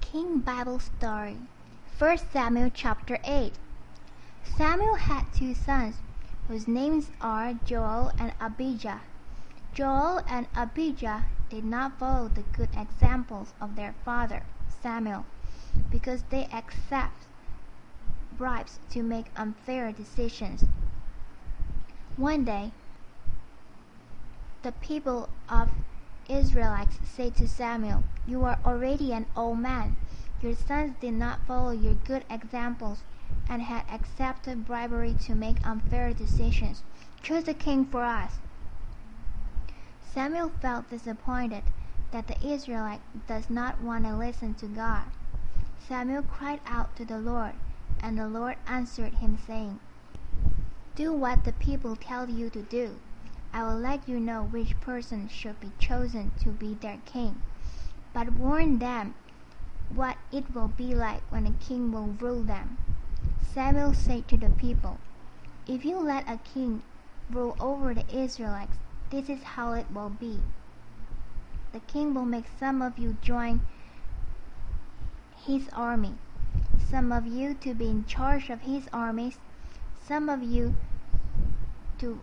King Bible Story, 1 Samuel chapter 8. Samuel had two sons, whose names are Joel and Abijah. Joel and Abijah did not follow the good examples of their father, Samuel, because they accept bribes to make unfair decisions. One day, the people of Israelites said to Samuel, "You are already an old man. Your sons did not follow your good examples and had accepted bribery to make unfair decisions. Choose a king for us." Samuel felt disappointed that the Israelite does not want to listen to God. Samuel cried out to the Lord, and the Lord answered him, saying, "Do what the people tell you to do. I will let you know which person should be chosen to be their king. But warn them what it will be like when a king will rule them." Samuel said to the people, "If you let a king rule over the Israelites, this is how it will be. The king will make some of you join his army, some of you to be in charge of his armies, some of you to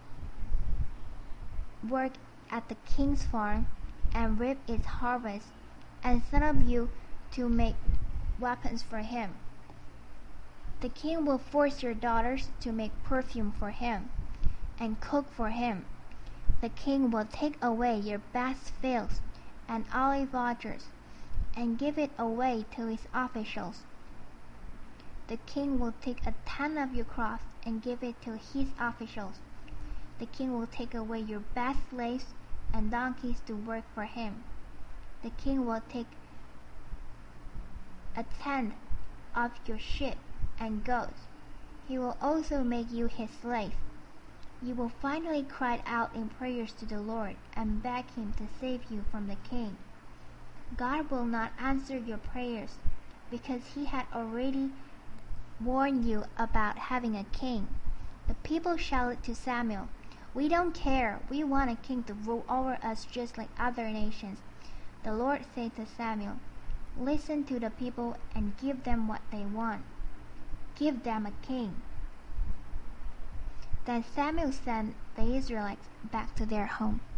work at the king's farm and reap its harvest, and some of you to make weapons for him. The king will force your daughters to make perfume for him and cook for him. The king will take away your best fields and olive orchards and give it away to his officials. The king will take a tenth of your crops and give it to his officials. The king will take away your best slaves and donkeys to work for him. The king will take a tenth of your sheep and goats. He will also make you his slave. You will finally cry out in prayers to the Lord and beg him to save you from the king. God will not answer your prayers because he had already warned you about having a king." The people shouted to Samuel, "We don't care. We want a king to rule over us just like other nations." The Lord said to Samuel, "Listen to the people and give them what they want. Give them a king." Then Samuel sent the Israelites back to their home.